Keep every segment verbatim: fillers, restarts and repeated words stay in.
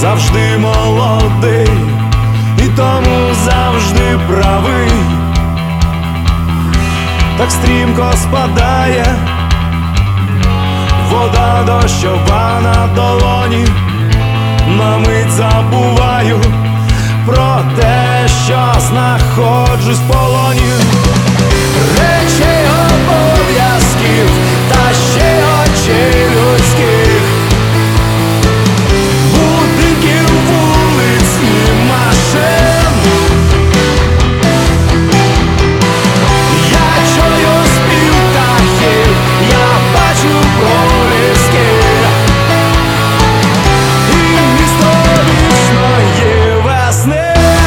завжди молодий і тому завжди правий. Так стрімко спадає вода дощова на долоні, на мить забуваю про те, що знаходжусь в полоні. Речей, обов'язків та ще й очей людських, будинків, вулиць і машин. Я чую спів птахів, я бачу проліски, і місто вічної весни.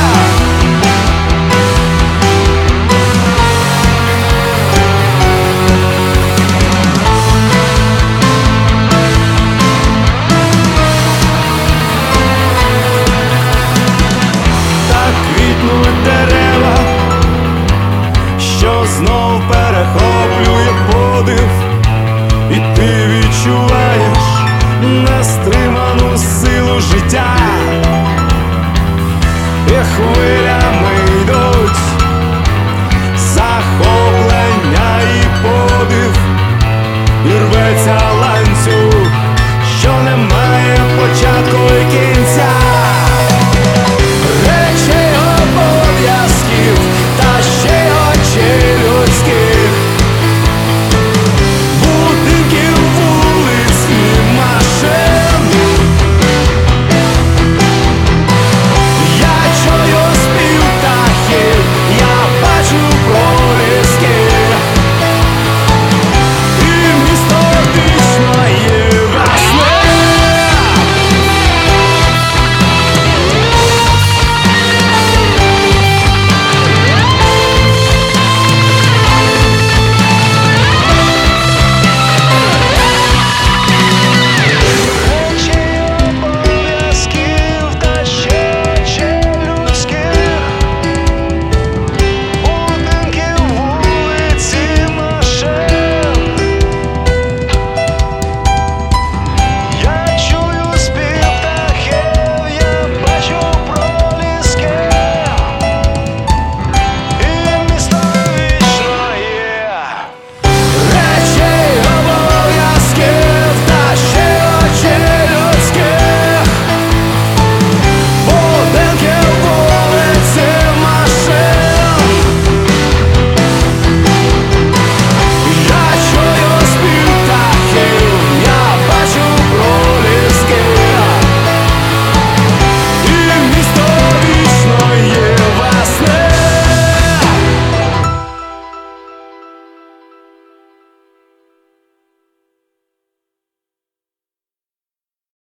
Дерева, що знов перехоплює подив, і ти відчуваєш нестриману силу життя, і хвилями йдуть захоплення і подив, і рветься ланцюг, що не має початку і кінця.